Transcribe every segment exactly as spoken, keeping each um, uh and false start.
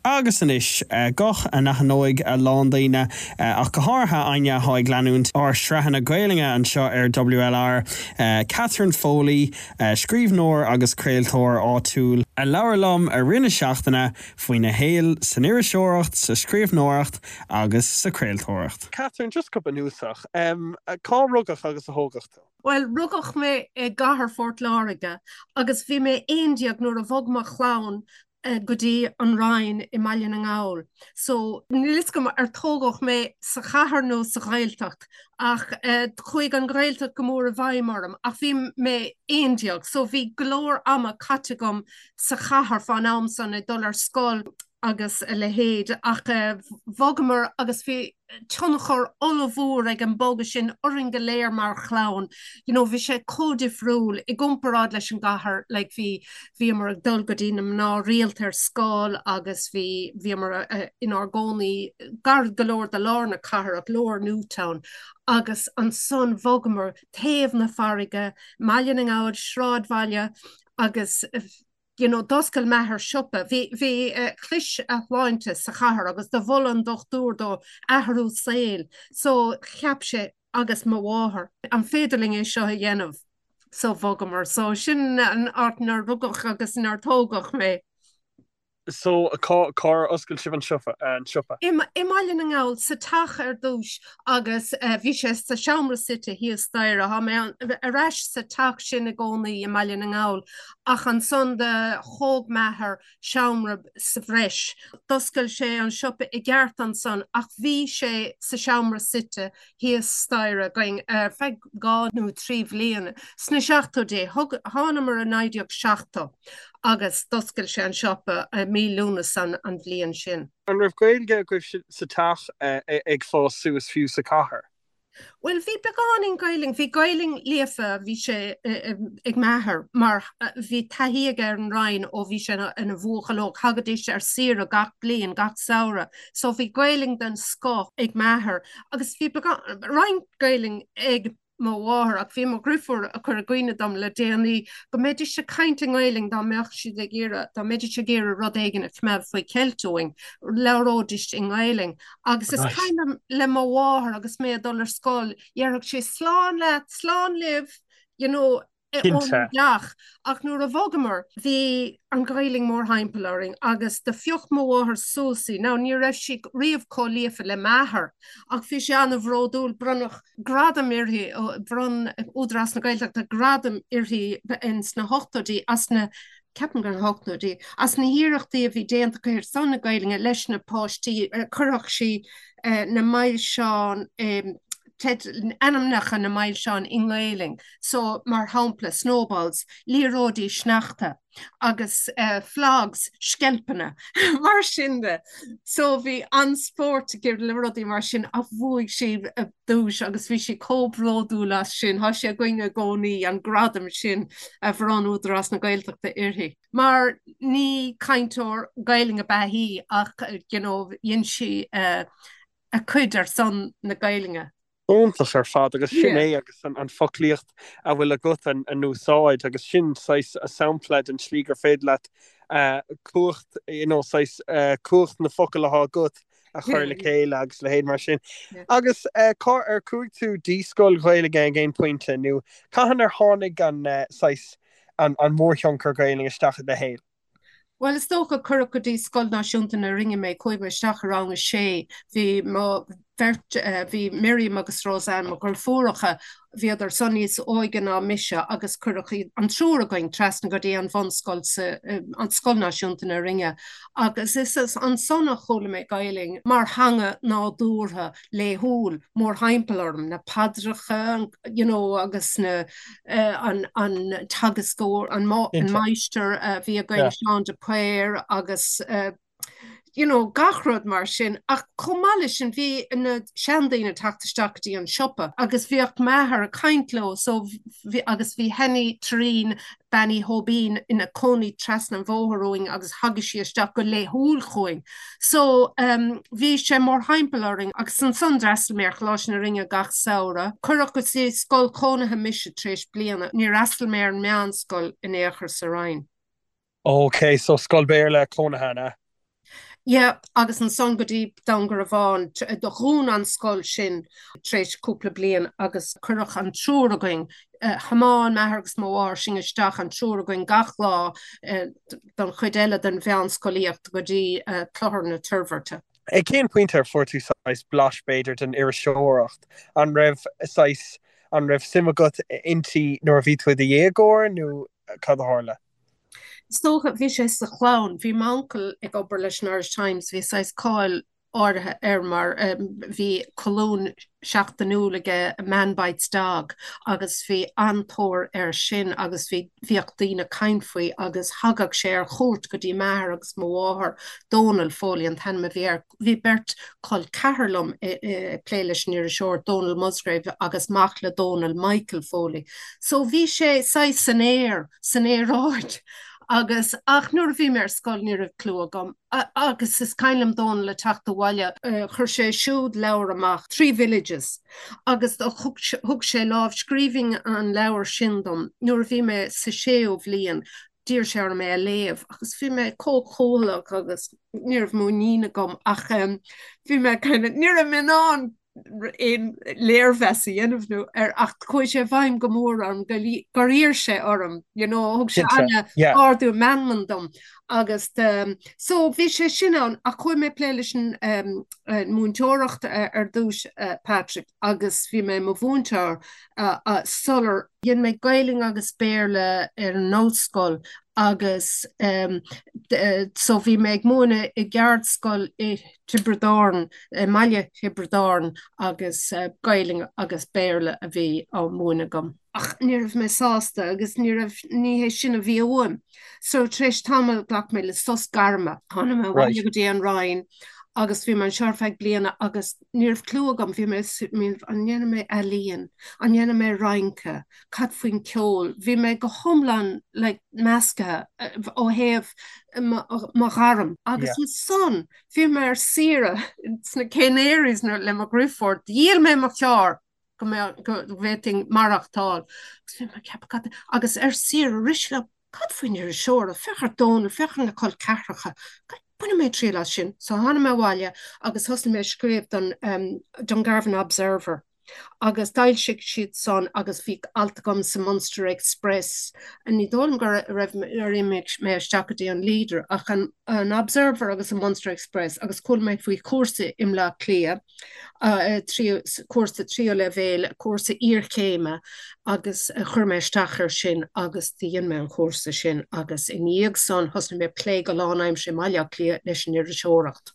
Agus inis uh, goch a nach nóig a Lándaine uh, ach go hátha aine háig leanúnt ar srehanna Gaelinge an seo ar W L R uh, Catherine Foley, uh, scríbnóir agus creaaltóir áitiúil a leabharlam a rinne seachtainna faoin na héal san iiriseoireacht, sa scríbnóireacht agus sa creaaltóireacht. Catherine, just cup a núsach. Um, cá rugach agus a hógachta? Well, rugach me e gahar Fort Láirige, agus bhí me éondiag nuair a bhog chlán uh, go dtí an Rhein i Mailean an Ghaol. So, nílis go ar tógach me sa chahar nó sa ghailtacht, ach uh, chuig an ghailtacht go mór a bhaimmarm, ach bhí me éondiag, so bhí glór ama categum sa chahar fan amsan i dul ar scóil agus le héad, ach uh, bhogamar agus bhí tionchor olafúr ag an boga sin oring goléir mar chlán. You know, bhí sé códifriúil i gomparrád leis an gahar, like bhí bhí mar ag dul go dtínam ná rialtar scáil agus bhí bhí mar uh, in Argónaí gar golóir de lár na cahar ag lór Newtown. Agus an son bhogamar taobh na farige, Mailean an Ghaol, Shráidbhaile, agus uh, you know, doscail methar siopa. Bhí bhí uh, chlis a bháinte sa chahar agus do bholan dochtúr do ahrú saoil. So cheap sé agus má bháthar. An féidirling é seo a dhéanamh so bhogamar. So sin an artnar rugach agus nar tógach mé. So cá cá oscail sibh an siopa an siopa. I Mailean an Ghaol sa tach ar dúis agus uh, bhí sé sa seamra site hí staire ha mé an areis sa tach sin a gcónaí i Mailean an Ghaol ach an son de hóg methar seamra sa bhreis. Doscail sé an siopa i gceart an son ach bhí sé sa seamra site hí staire going uh, feig gá nó trí bhliain. Sna seachtó dé hána mar an aideoch seachtó agus doscail sé an siopa uh, mí lúnas an an bhliain sin. An raibh Gaeilge goibh sa tach uh, ag fás suas fiú sa cahar? Well, bhí beagán in Gaeling, bhí Gaeling léfa bhí sé uh, ag methar, mar uh, bhí taithíag ar an Rhein ó bhí sé in a bhuachalóg, hagadéis ar sira gach blian, gach saora. So bhí Gaeling den scó ag methar, agus bhí beagán, Rhein Gaeling ag má bháthar ach bhí mar grúfar a chur a gcuine dom le déanaí go méidir se caint an Gaeling dá meach si de ggéire dá méidir se ggéire rud éigen a tmeh faoi ceiltóing leródist in Gaeling agus is cainam le má bháthar agus mé dul ar scóil dhearach sé sláán le sláán libh, you know, Ach, ach nuair a bhogamar bhí an Gaeling mór haimpelaring agus de fiocht má bháthar sósaí. Ná ní raibh si riamh có léfa le methar ach bhí sé anna bhródúil brunach gradam irthaí ó brun údras na Gaeltach de gradam irthaí in sna hochtódaí as na ceapan gur hochtúdaí as na hiireachtaí a bhí déanta chuir san na Gaelinge leis na páistí curach si uh, na mail seán um, Ted anamnach an na mail seán in Gaeling, so mar hampla snowballs, líródí snachta, agus uh, flags, skelpana, mar sinnde. So bhí anspórt gur le rudí mar sin a bhuaigh si a dúis agus bhí si cóbródú las sin, há sé goine gcónaí an gradam sin a bhrán údarás na Gaeltachta irthaí. Mar ní cainteór Gaeling a bheithí ach, you know, dhéon si uh, a cuid ar son na Gaelinge. Óntas ar fad agus sin é agus an, an foclíocht a bhfuil a gut an, an núsáid agus sin sais a soundplaid an slígar féad leat uh, cuacht, you know, sais uh, cuacht na focail a há gut a chuir le céile agus le héad mar sin. Yeah. Agus uh, cá ar cuaig tú díscoil Gaeilge an géin pointe nu, caihan ar tháinig an uh, sais an, an mórthionchar Gaeling isteach de héil? Well, is tócha curach go dtí scoil náisiúnta na ringe mé chuig isteach arán sé, bhí má Vert uh, bhí Miriam agus Roseanne má gur fóracha bhí ar sonníos óigen á mise agus curach an trúra going tresna go dtí an bhon scoil sa uh, an scoil náisiúnta na ringe. Agus is is an sonna chola mé Gaeling mar hanga ná dúrtha le húl mór haimpelorm na padracha, you know, agus na uh, an, an tagascór an, an meister uh, bhí a going Sean de Puir agus uh, you know, gachrod mar sin, ach chomáile sin bhí ina seandaína tachtasteachtaí an siopa, agus bhíocht methar a caintló, so bhí, agus bhí henny trín Benny Hobín ina cónaí tresna an bmhóthróing agus hagas sí isteach go le húl chuing. So um, bhí sé mór haimpelaring agus san son dreasalméir láis na ringe gach saora, curach go sé scoil cónathe mise tríis bliana, ní dreasalméir an meán scoil in éachar sa Rhein. Okay, so scoil béir le cónathe na? Ja, agus an son godí dangur a bháin do hún an sscoil sin trééis cúpla blian agus chuch an trúr a going. Uh, Hamáin megus mór sin isteach an trúr a going gach lá uh, don chuidéile den bheanscoíocht godí uh, chlór na turverte. E cén pointer fortú sais blas beidir den ar seoracht an raibh sais an raibh simagat intí nóir ví de dhégóir nó cad hála. Stocha bhí sé sa chlán, bhí mancail ag obair leis an Irish Times, bhí sais cáil áirithe ar mar bhí colún seachtainúlaige manbait dag agus bhí antóir ar sin agus bhí bhíocht daoine caiinfuoi agus hagad sé ar chót go dtí mear agus móáthair Donal fólaí an tan bhí ar bhí bert cáil cearlumm pléiles ní seoir Donal Musgrave agus mac le Donal Michael fólaí. So bhí sé sa san éir san éráid. Agus ach nuair bhí mar scoil ní a clú gom. Agus is caiinlam dóna le teachta bhaile chur sé siúd leabhar amach trí villages. Agus thug sé lámh scríbing an leabhar sin dom. Nuair bhí me sa séomh líon, dír sé ar mé a léamh, agus bhí me cóchólach agus níor mú nína gom ach bhí me níor a minán in léirvesi enmhnú ar ach chuir sé bhaim gomór an goíir sé orm, you know, thug sé anna ardú manmandom agus um, so bhí sé sin an a chuir mé pléilesin um, uh, múntóireacht ar, ar dúis uh, Patrick agus bhí mé mo bhúntar uh, uh, solar dhéon mé gailing agus béirle ar an nóscoil agus um, uh, so bhí méid múna i geardscoil i Tibredáin, uh, Maile Tibredáin agus uh, gailing agus béirle a bhí á múna gom. Ach níirh me sásta agus ní hé sin a bhí óim. So trééis tamil gach mé le sos garma, hána me bhhaile go dtí an Ryan, agus bhí man searfeid bliana agus níorh clúagam bhí mé an dhéana mé elíon, an dhéana mé Ryanke, cad faoin ceol, bhí mé go thomlan le measca ó héamh má garam. Agus an son, bhí mé ar sira sna cénéiris le mar grúfort, díal mé mar chear, go bhéting marachtáil. Agus ar sira risle cad faoin ar seoir a fechar dóna, fechar na cáil cearracha. Buna mé trí lei sin, so hána mé bháile agus thusna mé scríomh don um, Don Garvan Observer. Agus dail si siad son agus bhí altagam sa Munster Express. A ní dólam gur raibh ar imig mé isteachtaí an líder ach an, an Observer agus a Munster Express agus cúil méid faoi cuasa im le clia, uh, cuasa trío le bhéil, cuasa íorcéime agus uh, chur mé isteachar sin agus dtíon mé an cuasa sin agus in íag son thusna mé plé go lánaim sé maiile clia leis an idir seoracht.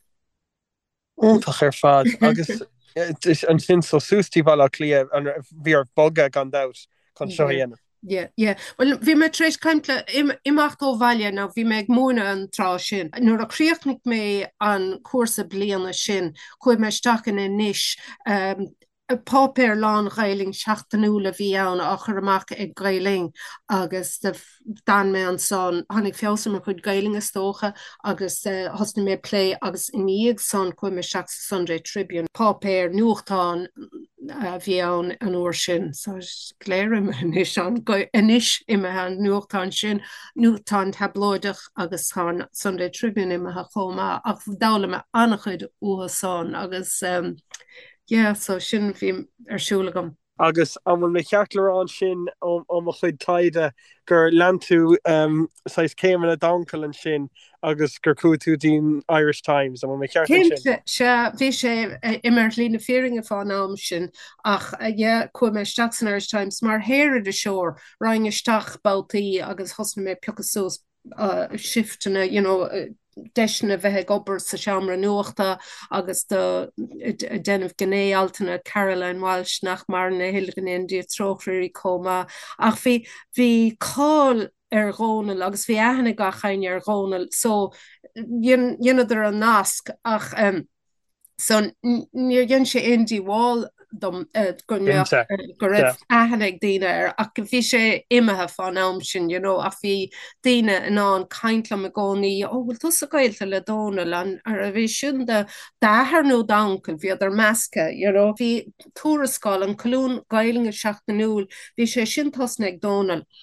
Úntach ar fad agus an sin so sústí bhla clia an bhí ar boga gan dat chun seo dhéanamh. Yeah, yeah. Well, bhí me trééis caiimple imacht ó bhaile ná bhí méid móna an trá sin. Nuair a chríochnic mé an cuasa bliana sin, chuir me stachan in níis um, pápéir lán gailing seachtainúla bhí ann a chur amach ag gailing agus dan mé an son hánig fiosam a chud gailing is tócha agus uh, hosna mé play agus in íag son chuir me seach Sunday Tribune pápéir nuachtáin uh, bhí ann an uair sin, so léirim inis an inis imime an nuachtáin sin nuachtáin tabloidech agus há Sunday Tribune imime ha chomá ach dála me annachchuid uasáin agus um, yeah, so sin bhí arsúlagam. Agus an bhfuil mé cheachlarán sin ó a chuid taide gur lean tú um, sais céimean a dancail an sin agus gur cú tú dín Irish Times an mé cheachlar sin. Se bhí sé immer lína féringe fáin am sin ach chu mé steach san Irish Times mar héir de seoir raing isteach baltaí agus hosna mé peachasús uh, shiftena, you know, uh, deisna bheith gobar sa seamra nuachta agus de denmh gné altainna Caroline Walsh nach mar na Hilgan India trochrií coma ach bhí bhí cáil ar ghónal agus bhí ahanana gachain ar ghónal so dionadidir an nasc ach um, so níor dhéon sé Indy Wall dom uh, go raibh ahanana daine ar ach bhí sé imethe fan am sin, you know, ach bhí daine in an caintlam a gcónaí ó bhfuil tus a gailta le Donal an ar a bhí sin de dáthar nó dancail bhí ar measca, you know, bhí túrascáil an colún gailing a seachtainúil, bhí sé sin tosna ag Donal.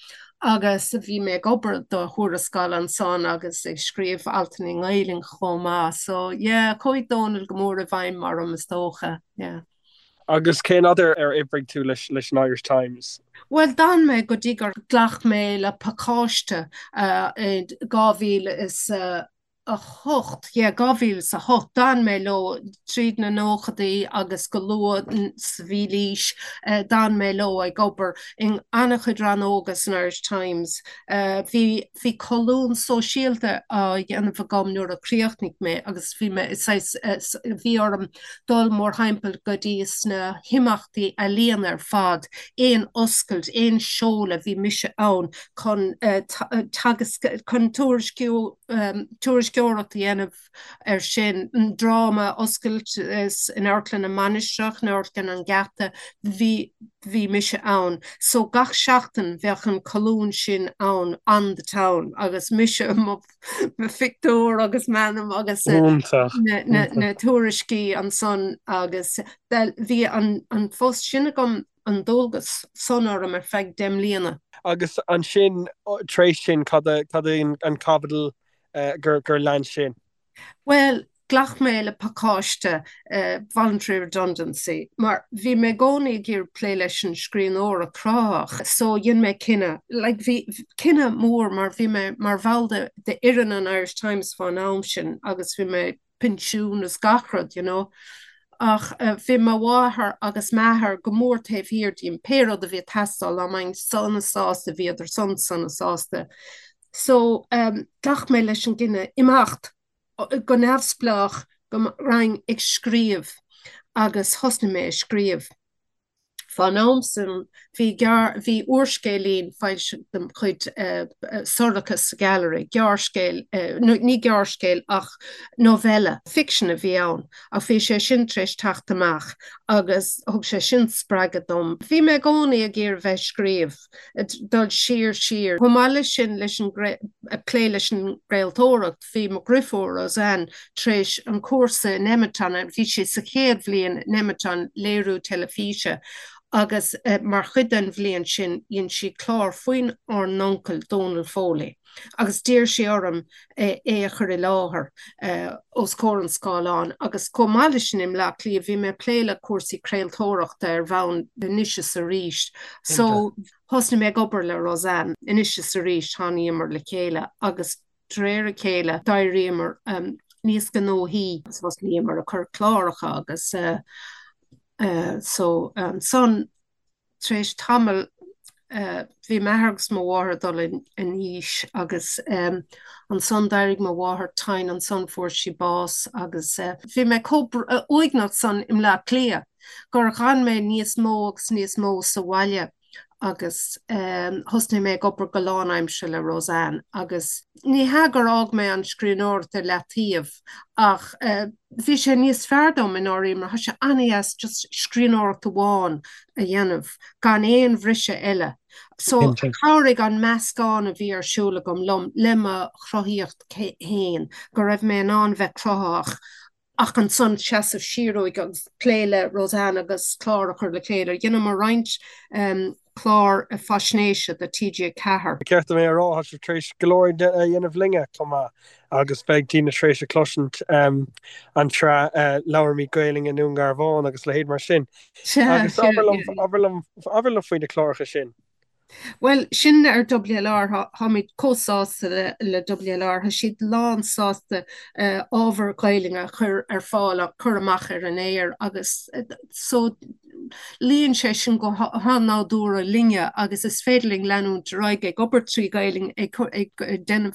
agus bhí mé gobar do thuairascáil an son agus ag scríomh altaning éling chomá, so yeah, chuid dónal gomór a bhaim mar am is dócha, yeah. Agus cén other ar ibrig tú leis leis an Irish Times? Well dan me go dtí gur ghlach mé le pacáiste uh, gáhíl is uh, a hocht, yeah, gáhíl sa hocht dan mé lo tríd na nóchadaí agus go luad sa bhílís uh, dan mé lo ag gobar in annachchud ran ógus an Irish Times. Uh, hí hí colún sosialte a dhéanamh a gom nuair a críochtnig mé agus bhí me bhí orm dul mór heimpel go dtí na himachtaí a líon ar fad éon oscailt éon seola bhí mise ann chun uh, tagas chun tuairisciú um, tuairisciúireacht dhéanamh ar sin an drama oscailt is in airtlan a manisteach na airtlan an gata bhí bhí mise ann. So gach seachtain bheadh an colún sin ann an the town agus mise mo fictúr agus manam agus uh, na, na, na tuairiscí an son agus bhí an, an fós sinna gom an dógus sonar am ar feig dem líana. Agus an sin trééis sin cad an cabhadal uh, gur gur lean sin. Well, glach mé le pacáiste uh, voluntary redundancy, mar bhí mé gcónaí gur plé leis an scrín óra crách, so dhéon mé cinenne, like bhí cinenne mór mar bhí mé mar bhilde de ian an Irish Times fan am sin agus bhí mé pinisiún as gachrad, you know. Ach uh, bhí má bháthair agus máthair go mór taobh hir dín péad a bhí testáil am ein sanna sásta bhí idir son sanna sásta. So um, glach mé leis an gine imacht go nefsplach go rang ag scríomh agus hosna mé scríomh. Van Omsen hí hí oorskélín feil dem chuid uh, uh, Sordacus Gallery, gearscéil, uh, no, ní gearscéil ach novelle, fiction a bhí ann, a bhí sé sin treis tacht amach, agus thug sé sin spragad dom. Bhí me gcónaí a ggéir bheith scríomh, dul siar siar. Chumáile sin leis an plé leis an gréaltóireacht, bhí mo grifór as an treis an cuasa Nemetan, bhí sé sa chéad bhliain Nemetan léirú telefíse. agus uh, mar chudan bhliain sin íon si chlár faoin ar noncail Donal Foley. Agus dír sé orm é uh, chur i láthair uh, os córan scáilán, agus comáile sin im le lí bhí me pléile cuasaí creaaltóireachta ar bhain de níise sa ríist. So thosna mé gobar le Roseanne iníise sa ríist tháinig imar le chéile agus tréir a chéile dair imar um, níos go nóí agus was líamar a chur chláiricha agus uh, Uh, so um, son treis tamil uh, vi mehargus ma wahar dol in, in ish agus um, an son darig ma wahar tain an son for si bás agus uh, vi me cop uh, oignat son im la clia gur gan me níos mógus níos mó sa walja agus um, hosni me gopur golánaim se le Roseanne agus ní hagar ág me an scríóir de letíomh ach uh, bhí sé níos fearrdom in áí mar ha se anías just scríóir do bháin a dhéanamh gan éon bhrise eile. So chárig an meascán a bhí arsúla gom lom lima chroíocht héin go raibh mé an an bheith crothach ach an son seaamh siróig agus pléile Roseanne agus chlár chur le cléidir. Dhéanam mar roiint um, chlár a fasnéise de T J Cahar. Ceart mé rá has trééis golóir dhéanamh linge chumá agus beag tína trééis a cloint um, an tra uh, leabhar mí gailing in núngar bháin agus le héad mar sin. Agus aberlam faoin de chláircha sin. Well, sin ar W L R ha, ha mid cósáasta le, le W L R ha siad lán sáasta uh, ábhar gailinge chur ar fáil a chur amach ar an éir agus uh, so líon sé sin go há ná dúra linge agus is féidirling leanún raig ag obair trí gailing ag, ag denmh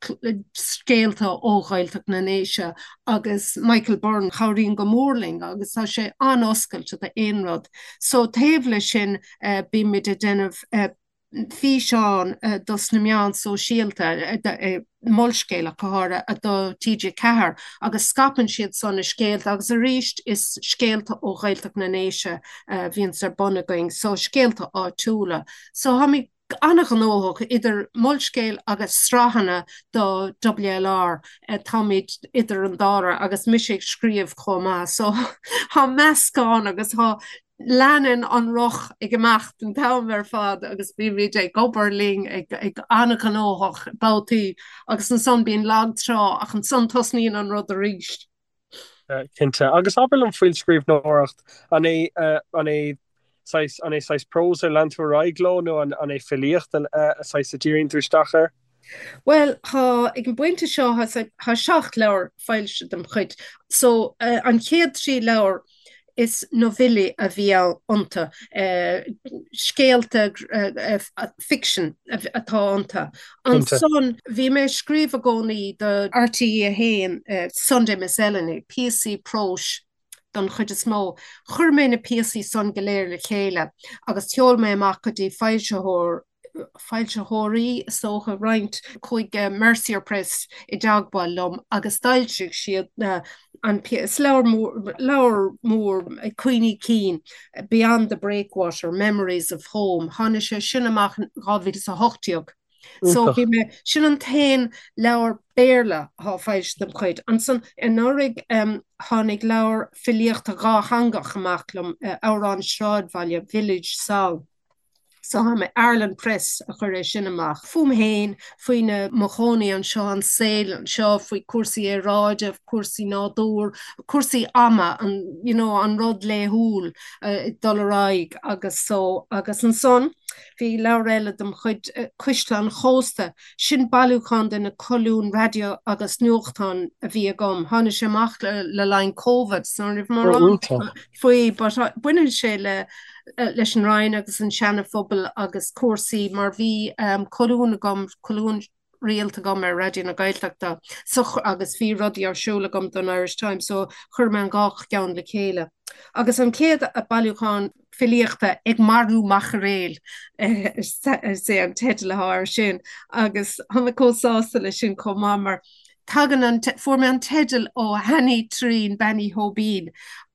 scéalta óghailteach na néise agus Michael Byrne chairíonn go mórling agus tá sé anoscailte a éonrad. So taobhla sin uh, bí mid a denmh uh, Fí seán uh, dos na meán sosiálta uh, uh, molscéile chohara a do T J Cahar agus scapan siad son na scéalta agus a ríist is scéalta ó ghailteach na néise uh, bhíonn ar bonna going, so scéalta á túla. So ha mi annach an óthach idir molscéil agus strahanna do W L R uh, táid idir an dára agus misig scríomh chomá. So ha meascán agus ha leanan an roch ag gemacht an tam ar fad agus bí vi é goberling ag, ag annach an óhach boutí agus an son bíon lag trá ach an son tosníon an rud a ríist. Kinte agus abel an fuil scríb nóracht an é an é an é seis prós ar land raiglo nó an é filiocht an seis a dírin tústacher. Well, ha ik een buinte seo ha seach leir feilse dem chuid. So uh, an chéad trí leir is novili a bhí ananta uh, scéalte uh, uh, fiction atá ananta. An son bhí mé scríb a gcónaí de R T E a héin uh, Sunday Miss Eleni, P S C prós don chud is mó. Chur mé na P S C son goléir le chéile, agus teol mé amach go dtí feilseóir feilte hóí socha roiint chuig uh, Mercier Press i daagba lom agus dailteach siad uh, an leir mór Queenie Keane uh, Beyond the Breakwater, Memories of Home, hanne se sinnaach gáhí a hochtioog. So bhí me sin an tain leir béle há feist dem chuid. An san in árig um, hánig leir filiocht a gá hangach amachlum uh, árán Sráidbhaile Village Sal. So ha me Ireland Press a chur éis sin amach. Fum héin faoine mochóní an seo an saoil an seo faoi cuasaí é ráide, cuasaí nádúr, cuasaí ama an, you know, an rud le húl uh, dollaráig agus so agus an son. Bhí leir eile dom chud uh, cuiste an chósta sin bailúchan den na colún radio agus nuachtan a bhí a gom. Hanne sé amach le, le lein COVID so rih mar faoi buine sé le Uh, leis an Ryan agus an seanafobal agus cuasaí mar bhí um, colún gom colún réalta gom ar radio na gailteachta so agus bhí rudí ar siúla gom don Irish Times so chur me an gach ceann le chéile. Agus an céad a bailúchan filiochta ag marú macharéil uh, sé an teitil le háir sin agus hana cósáasta le sin comá mar tagan an for me an teitil ó Hanny Trín Benny Hobín.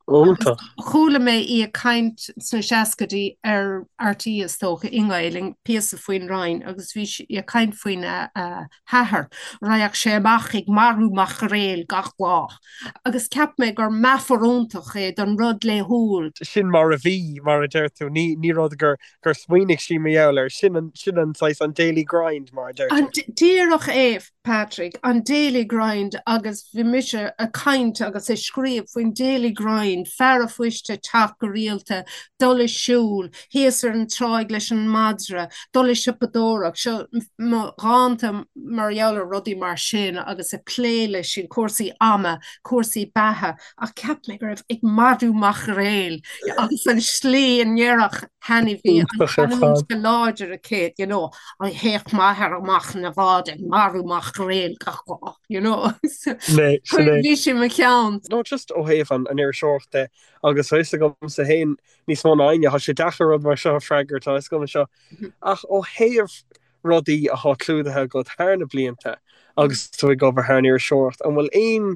Chúla mé í a kaint sna seacadí ar R T is tócha ingailing píasa faoin Ryan agus bhí i a kaint faoin uh, hethar raach sé amach ag marú macharéil gach glách. Agus ceap mé gur meaffaróntach é don rud le húl. Sin mar a bhí mar a deirú ní ní rud gur gur smuoinnig sí méler sin an sin an sais an daily grind mar a deirú. An díirech éh Patrick an daily grind agus bhí mise a kaint agus é scríb faoin daily grind fer a fuiste take go rialte, dul is siúl, héas ar an tráig leis an madra, dul is sipadórach, seo ránta marheall rudí mar sin agus a pléile sin cuasaí ama, cuasaí bethe, a ceap mé gur ag marú macharéil, agus an slí an nnéireach henny bhí an go láidir a céad, you know, an héach maithar amach na bhád ag marú macharéil gach, you know. Bhí sin me ceann. No, just ó héamh an ar seoirte agus thuiste gom sa héin níos mó aine, ha sé deachar rud mar seo freigart tá is gom seo. Ach ó héamh rudaí a há clúdathe go thna blianta agus tú go bhar thna ar seoirt an bhfuil éon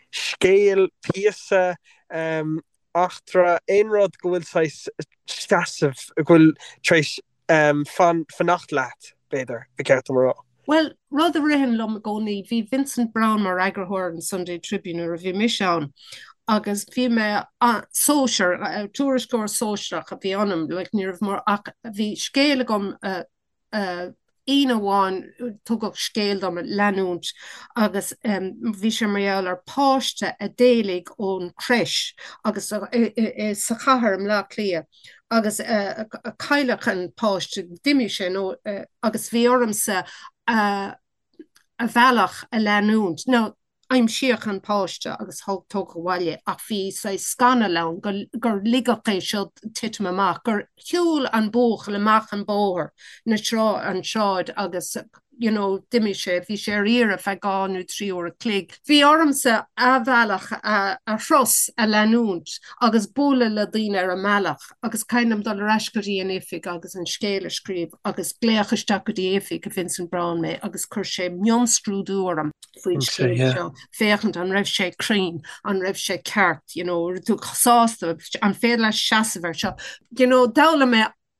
scéal píasa um, achtra éon rud go bhfuil sais steasamh bhfuil treis um, fan fannacht leat beidir a ceart marrá. Well, rud a rihan lom gcónaí bhí Vincent Brown mar agrahor an Sunday Tribune a bhí miseán agus bhí me uh, sóisiir, uh, túriscóir sóisiach a bhí anam le níomh mar ach bhí scéala gom uh, uh, ina bháin tugach scéal dom leanúnt agus um, bhí sé marall ar páiste a délig ón creis agus uh, uh, uh, sa chathair am le clia agus uh, a cailech an páiste dimimi sé nó uh, agus bhí ormsa uh, a bhealach a leanúnt. No, I'm siach an páiste agus thug tócha bhaile ach bhí sa scanna len gur, gur ligach é seo titim amach gur hiúil an bóch le mach an bóthir na srá an seáid agus you know, dimimi sé bhí sé riar a fe gáinú trí ó a clig. Bhí ormsa a bhealach a, a thros a leanúnt agus bóla le daoine ar a mealach agus cainam dul reiscarí an éfik agus an scéile scríb agus gléachaisteach go dtí éfik a Vincent Brown mé agus chur sé mionscrúdúram faoin scéil seo. Féchant an raibh sé crín, an raibh sé ceart, you know, tú chasáasta an féad leis seasamhar seo. You know, dála mé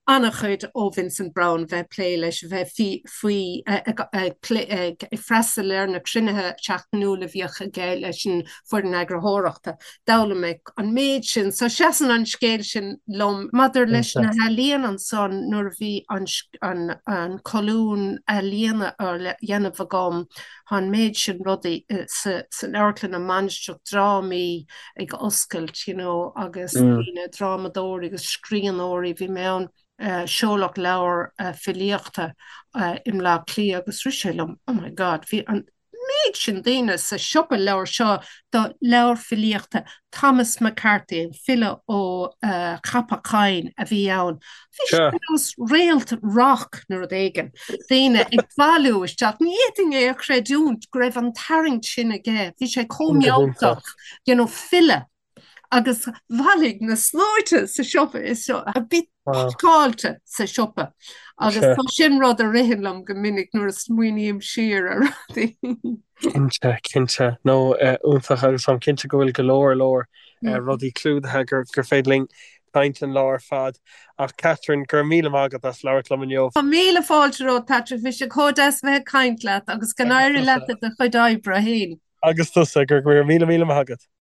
anna chuid ó Vincent Brown bheith plé leis bheith faoi i freistal lear na crinethe teachnúla bhíocha gé leis sin fu an agrahóireachta dala me an méid sin so seaan an scéil sin lom Maidir leis na helíon an son nuair bhí an choún a líana ar dhéanamh agam han méid sin rudaí san airlan a manstruach drámaí ag oscailt you know, agus lína drámadóir agus scríanóirí bhí mé Uh, seolach leabhar uh, filíochta uh, im lá clí agus riselum. Oh my God, hí an méid sin daine sa siopa leabhar seo do leabhar filíochta Thomas McCarthy fille ó uh, Chapacáin a bhí ann. Bhí sure. réalt rock nuair éigen. Daine ag bhú isteach níting é a creidún greibh an taring sin aige. Bhí sé commeáltach, you know, fille. agus bhalig na sláirte sa siopa is so a bit cáilte sa siopa agus tá sin rud a rihinlam go minic nuair a smuoiníim siar a rudaí. Cinnte cinnte nó úntaach agus an cinnte go bhfuil go leir leir rudí clúdathe gur gur féidling kaint an láir fad ach Catherine gur míle mágad as leirlam an jobh. Tá míle fáilteró Patrick bhí sé códas bheith kaint leat agus gan éirí leat a chuid oibre héin. Agus tusa gur gur míle míle mágad.